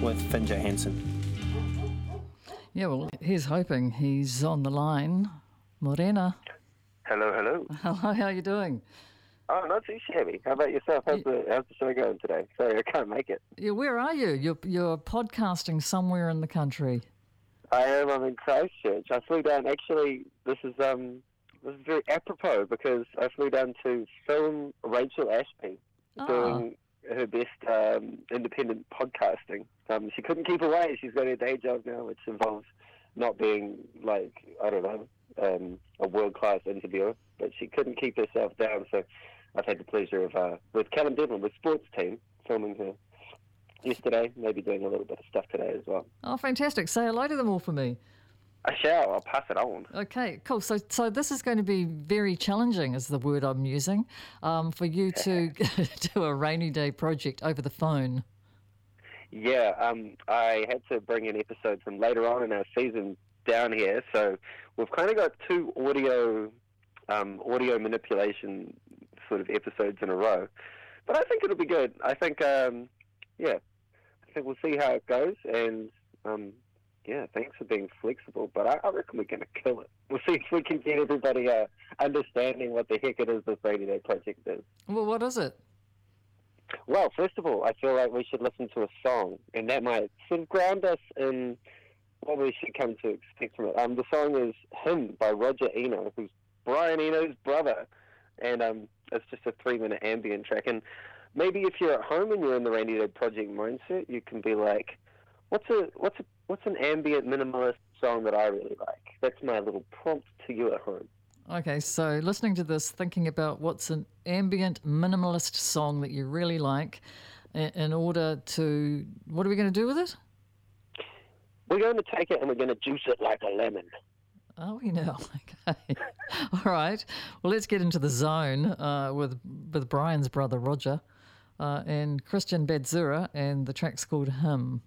with Finn Johansson. Yeah, well, here's hoping. He's on the line. Morena. Hello, hello. Hello, how are you doing? Oh, not too shabby. How about yourself? How's the show going today? Sorry, I can't make it. Yeah, where are you? You're podcasting somewhere in the country. I am. I'm in Christchurch. I flew down. Actually, this is very apropos because I flew down to film Rachel Ashby doing her best independent podcasting. She couldn't keep away. She's got her day job now, which involves not being like, I don't know, a world-class interviewer, but she couldn't keep herself down. So I've had the pleasure of, with Callum Devlin, with Sports Team, filming her yesterday, maybe doing a little bit of stuff today as well. Oh, fantastic. Say hello to them all for me. I shall. I'll pass it on. Okay, cool. So this is going to be very challenging, is the word I'm using, for you to do a rainy day project over the phone. Yeah, I had to bring an episode from later on in our season down here, so we've kind of got two audio manipulation sort of episodes in a row. But I think it'll be good. I think, I think we'll see how it goes, and thanks for being flexible, but I reckon we're going to kill it. We'll see if we can get everybody understanding what the heck it is this Rainy Day project is. Well, what is it? Well, first of all, I feel like we should listen to a song, and that might sort of ground us in what we should come to expect from it. The song is Him by Roger Eno, who's Brian Eno's brother, and it's just a 3-minute ambient track. And maybe if you're at home and you're in the Rainy Day project mindset, you can be like, what's an ambient minimalist song that I really like? That's my little prompt to you at home. Okay, so listening to this, thinking about what's an ambient minimalist song that you really like, in order to, what are we going to do with it? We're going to take it and we're going to juice it like a lemon. Oh, you know, okay. All right. Well, let's get into the zone with Brian's brother, Roger, and Christian Badzura, and the track's called Him.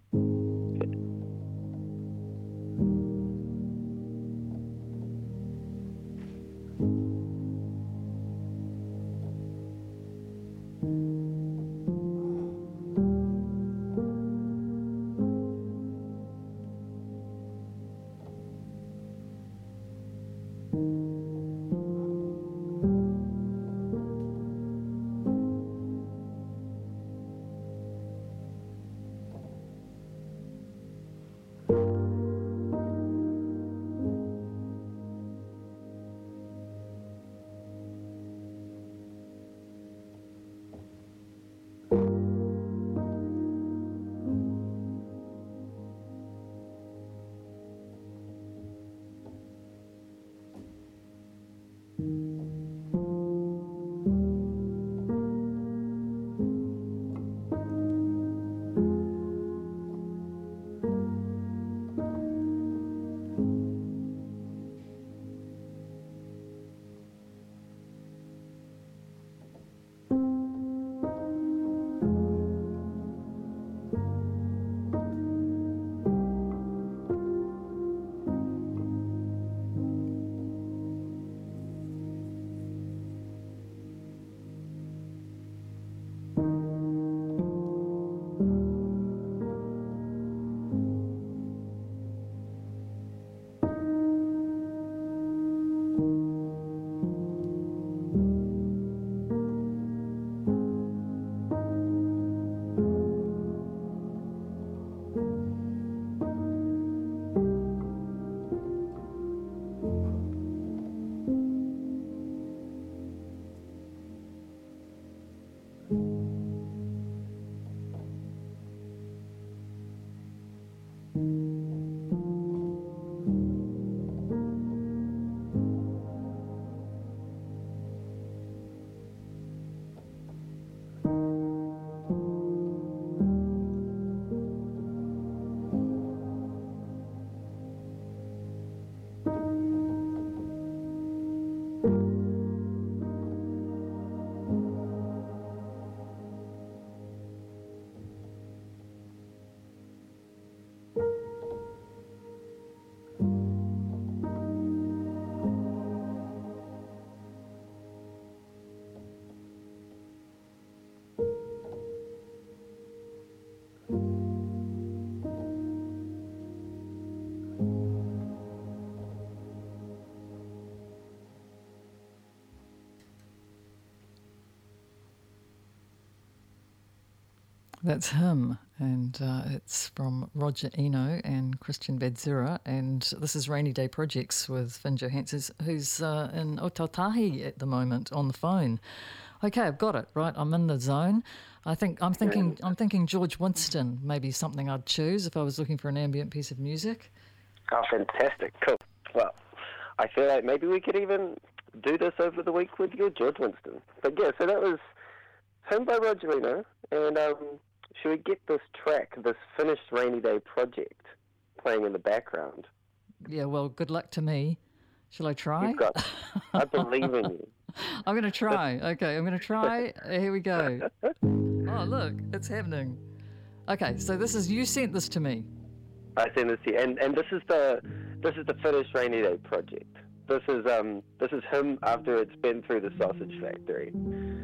That's him, and it's from Roger Eno and Christian Bedzura, and this is Rainy Day Projects with Finn Johanses, who's in Otautahi at the moment on the phone. Okay, I've got it right. I'm in the zone. I'm thinking George Winston, maybe something I'd choose if I was looking for an ambient piece of music. Oh, fantastic! Cool. Well, I feel like maybe we could even do this over the week with your George Winston. But yeah, so that was him by Roger Eno, and should we get this track, this finished Rainy Day Project, playing in the background? Yeah, well, good luck to me. Shall I try? I believe in you. I'm going to try. Okay, I'm going to try. Here we go. Oh, look, it's happening. Okay, so you sent this to me. I sent this to you, and this is the finished Rainy Day Project. This is him after it's been through the sausage factory.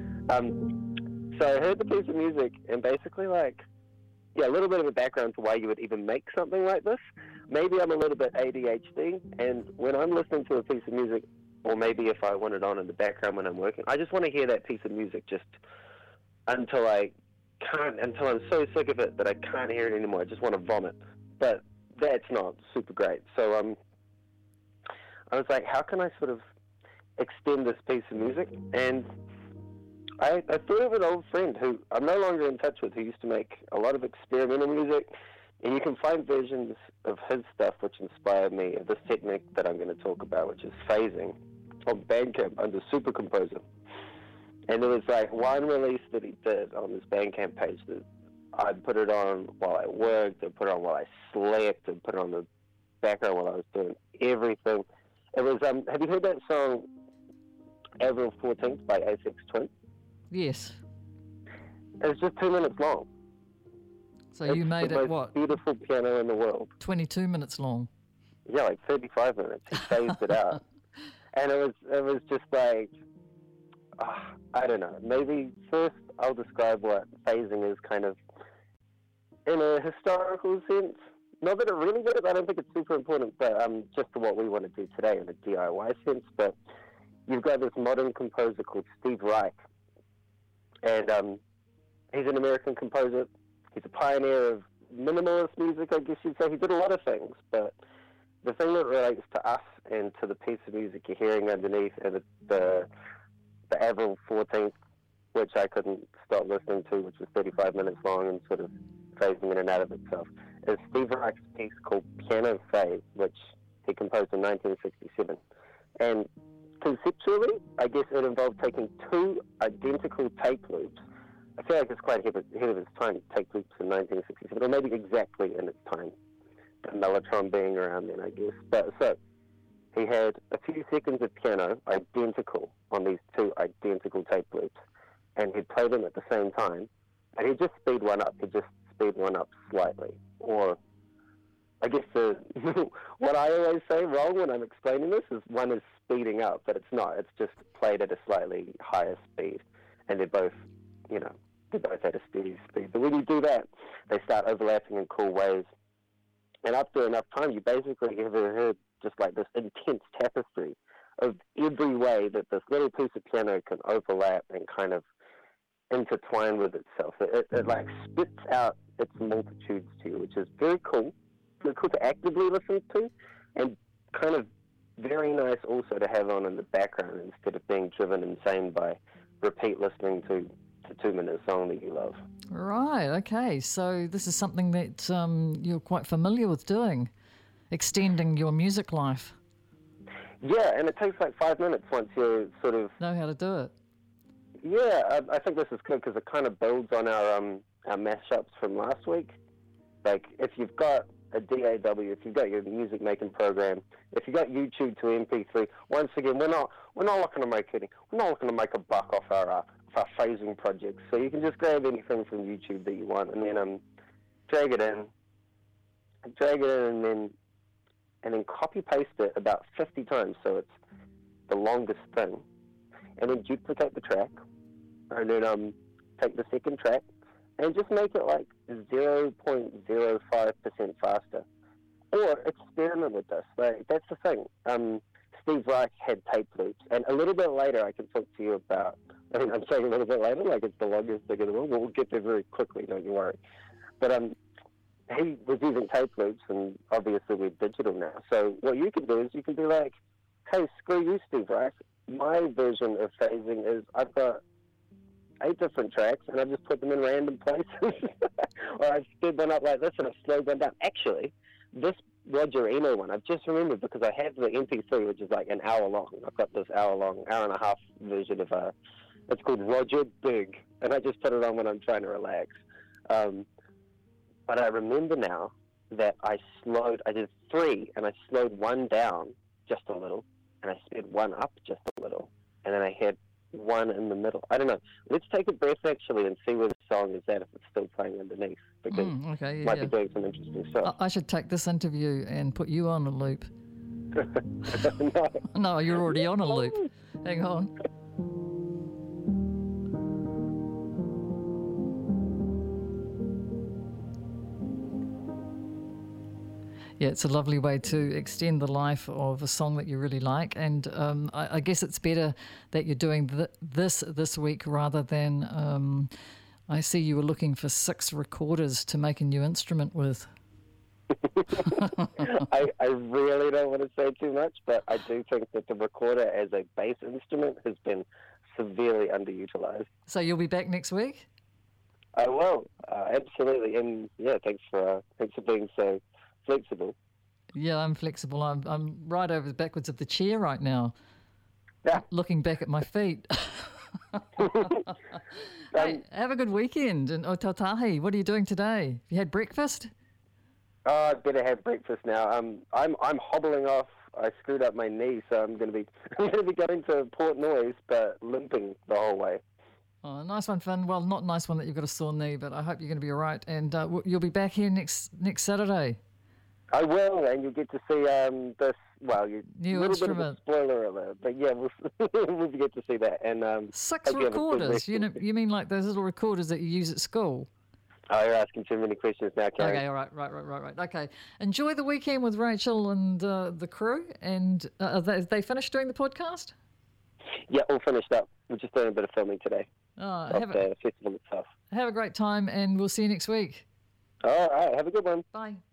So I heard the piece of music, and basically, a little bit of a background to why you would even make something like this. Maybe I'm a little bit ADHD, and when I'm listening to a piece of music, or maybe if I want it on in the background when I'm working, I just want to hear that piece of music just until I'm so sick of it that I can't hear it anymore. I just want to vomit. But that's not super great. So I was like, how can I sort of extend this piece of music? And I thought of an old friend who I'm no longer in touch with, who used to make a lot of experimental music, and you can find versions of his stuff which inspired me of this technique that I'm going to talk about, which is phasing, on Bandcamp under Super Composer. And there was one release that he did on this Bandcamp page that I'd put it on while I worked, I'd put it on while I slept, I'd put it on the background while I was doing everything. It was, have you heard that song, Avril 14th by Aphex Twin? Yes. It's just 2 minutes long. So you made it, what? Beautiful piano in the world. 22 minutes long. Yeah, 35 minutes. He phased it out. And it was just I don't know. Maybe first I'll describe what phasing is kind of in a historical sense. Not that it really is, I don't think it's super important, but just for what we want to do today in a DIY sense. But you've got this modern composer called Steve Reich. And he's an American composer. He's a pioneer of minimalist music, I guess you'd say. He did a lot of things, but the thing that relates to us and to the piece of music you're hearing underneath, and the Avril 14th, which I couldn't stop listening to, which was 35 minutes long and sort of phasing in and out of itself, is Steve Reich's piece called Piano Phase, which he composed in 1967. And conceptually, I guess it involved taking two identical tape loops. I feel like it's quite ahead of its time to take loops in 1967, or maybe exactly in its time, the Mellotron being around then, I guess. But so, he had a few seconds of piano identical on these two identical tape loops, and he'd play them at the same time, and he'd just speed one up. He'd just speed one up slightly. Or, I guess what I always say wrong when I'm explaining this is one is speeding up, but it's not. It's just played at a slightly higher speed, and they're both at a steady speed. But when you do that, they start overlapping in cool ways. And after enough time, you basically have heard just this intense tapestry of every way that this little piece of piano can overlap and kind of intertwine with itself. It spits out its multitudes to you, which is very cool. It's cool to actively listen to, and kind of very nice also to have on in the background instead of being driven insane by repeat listening to 2 minute song that you love. Right, okay. So this is something that you're quite familiar with doing, extending your music life. Yeah, and it takes 5 minutes once you sort of know how to do it. Yeah, I think this is good because it kind of builds on our mashups from last week. If you've got a DAW, if you've got your music making program, if you've got YouTube to MP3, once again, we're not looking to make a buck off our phasing projects. So you can just grab anything from YouTube that you want, and then drag it in, and then copy paste it about 50 times, so it's the longest thing, and then duplicate the track, and then take the second track and just make it 0.05% faster, or experiment with this. That's the thing. Steve Reich had tape loops, and a little bit later I can talk to you about I mean, I'm saying a little bit later, like it's the longest thing in the world. We'll get there very quickly, don't you worry. But he was using tape loops, and obviously we're digital now. So what you can do is you can be like, hey, screw you, Steve Rice. My version of phasing is I've got 8 different tracks, and I just put them in random places. Or I've sped one up like this, and I've slowed one down. Actually, this Roger Eno one, I've just remembered because I have the MP3, which is like an hour long. I've got this hour and a half version of it's called Roger Big, and I just put it on when I'm trying to relax. But I remember now that I did 3, and I slowed 1 down just a little, and I sped 1 up just a little, and then I had 1 in the middle. I don't know. Let's take a breath, actually, and see where the song is at if it's still playing underneath, because it might be doing some interesting stuff. I should take this interview and put you on a loop. No. No, you're already on a loop. Hang on. Yeah, it's a lovely way to extend the life of a song that you really like. And I guess it's better that you're doing this week rather than I see you were looking for 6 recorders to make a new instrument with. I really don't want to say too much, but I do think that the recorder as a bass instrument has been severely underutilized. So you'll be back next week? I will, absolutely. And yeah, thanks for being so flexible. Yeah, I'm flexible. I'm right over backwards of the chair right now, looking back at my feet. Hey, have a good weekend in Otautahi. What are you doing today? Have you had breakfast? Oh, I better have breakfast now. I'm hobbling off. I screwed up my knee, so I'm going to be going to Port Noise, but limping the whole way. Oh, nice one, Finn. Well, not nice one that you've got a sore knee, but I hope you're going to be all right. And you'll be back here next Saturday. I will, and you'll get to see this. Well, new little instrument. Bit of a spoiler alert, but yeah, we'll get to see that. And 6 recorders. You mean like those little recorders that you use at school? Oh, you're asking too many questions now, Karen. Okay, all right. Okay, enjoy the weekend with Rachel and the crew. And have they finished doing the podcast? Yeah, all finished up. We're just doing a bit of filming today of the festival itself. Have a great time, and we'll see you next week. All right, have a good one. Bye.